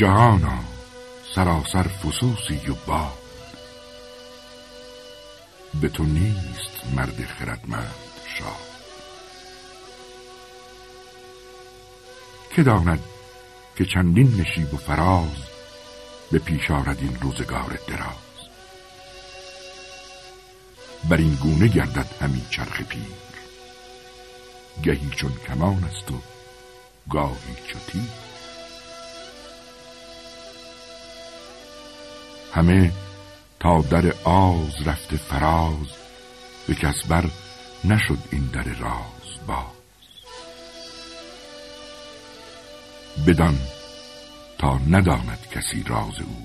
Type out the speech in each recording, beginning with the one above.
جهانا سراسر فسوسی و باد، به تو نیست مرد خردمند شاد. که داند که چندین نشیب و فراز، به پیش آرد این روزگار دراز. بر این گونه گردد همی چرخ پیر، گهی چون کمان است و گاهی چو تیر. همه تا در آز رفته فراز، به کس بر نشد این در راز باز. بدان تا نداند کسی راز او،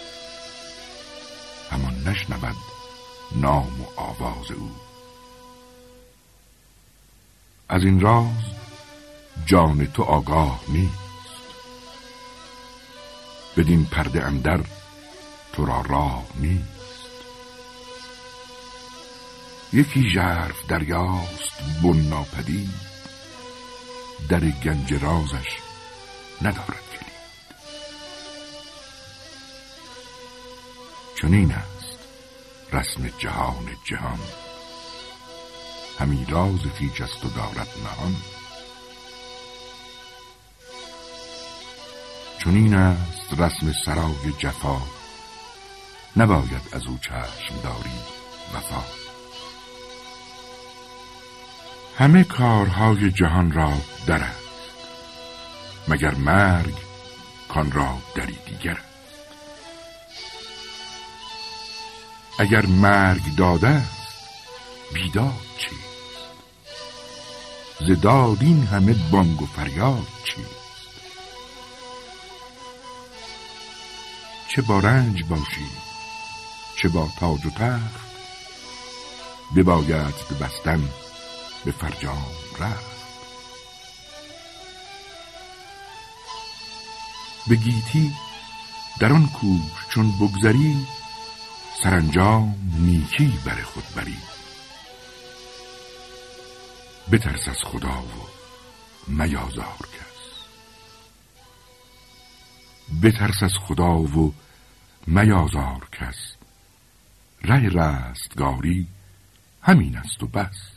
همان نشنود نام و آواز او. از این راز جان تو آگاه نیست، بدین پرده اندر تو را راه نیست. یکی ژرف دریاست بن ناپدید، در گنج رازش ندارد کلید. چنین است رسم جهان جهان، همی راز خویش است و دارد نهان. چنین است رسم سرای جفا، نباید از او چشم داری وفا. همه کارهای جهان را در است، مگر مرگ کان را دری دیگر است. اگر مرگ داده است بیداد چیست، ز داد این همه بانگ و فریاد چیست. چه با رنج باشی چه با تاج و تخت، بباید به بستن به فرجام رفت. به گیتی در آن کوش چون بگذری، سرانجام نیکی بر خود بری. بترس از خدا و میازار کس، بترس از خدا و میازار کس. ره رستگاری همین است و بس.